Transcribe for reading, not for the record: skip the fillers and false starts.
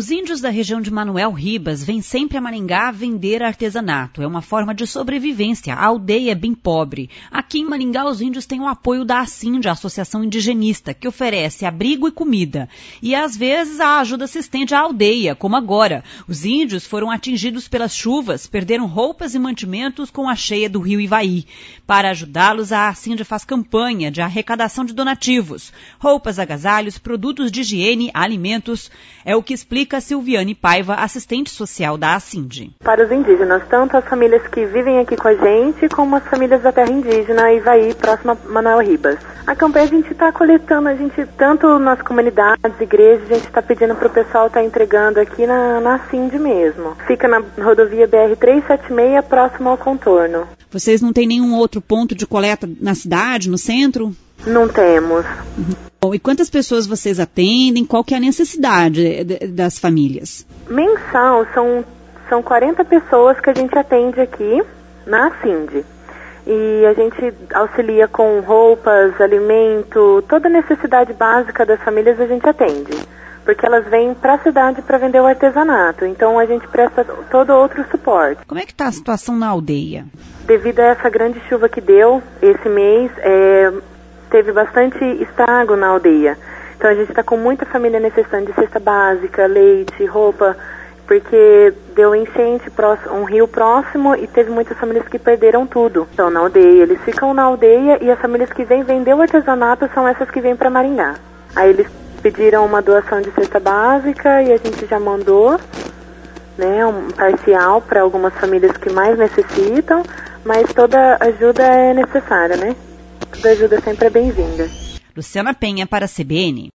Os índios da região de Manoel Ribas vêm sempre a Maringá vender artesanato. É uma forma de sobrevivência. A aldeia é bem pobre. Aqui em Maringá, os índios têm o apoio da ACIND, a Associação Indigenista, que oferece abrigo e comida. E, às vezes, a ajuda se estende à aldeia, como agora. Os índios foram atingidos pelas chuvas, perderam roupas e mantimentos com a cheia do rio Ivaí. Para ajudá-los, a ACIND faz campanha de arrecadação de donativos. Roupas, agasalhos, produtos de higiene, alimentos. É o que explica Silviane Paiva, assistente social da ACIND. Para os indígenas, tanto as famílias que vivem aqui com a gente, como as famílias da terra indígena Ivaí, próxima a Manoel Ribas. A campanha a gente está coletando, tanto nas comunidades, igrejas, a gente está pedindo para o pessoal estar entregando aqui na ACIND mesmo. Fica na rodovia BR-376, próximo ao contorno. Vocês não têm nenhum outro ponto de coleta na cidade, no centro? Não temos. Bom, e quantas pessoas vocês atendem? Qual que é a necessidade das famílias? Mensal, são 40 pessoas que a gente atende aqui na ACIND. E a gente auxilia com roupas, alimento, toda a necessidade básica das famílias a gente atende. Porque elas vêm para a cidade para vender o artesanato. Então a gente presta todo outro suporte. Como é que está a situação na aldeia? Devido a essa grande chuva que deu esse mês, teve bastante estrago na aldeia. Então a gente está com muita família necessitando de cesta básica, leite, roupa, porque deu enchente, um rio próximo e teve muitas famílias que perderam tudo. Então na aldeia, eles ficam na aldeia e as famílias que vêm vender o artesanato são essas que vêm para Maringá. Aí eles pediram uma doação de cesta básica e a gente já mandou, né, um parcial para algumas famílias que mais necessitam, mas toda ajuda é necessária, né? Toda ajuda sempre é bem-vinda. Luciana Penha para a CBN.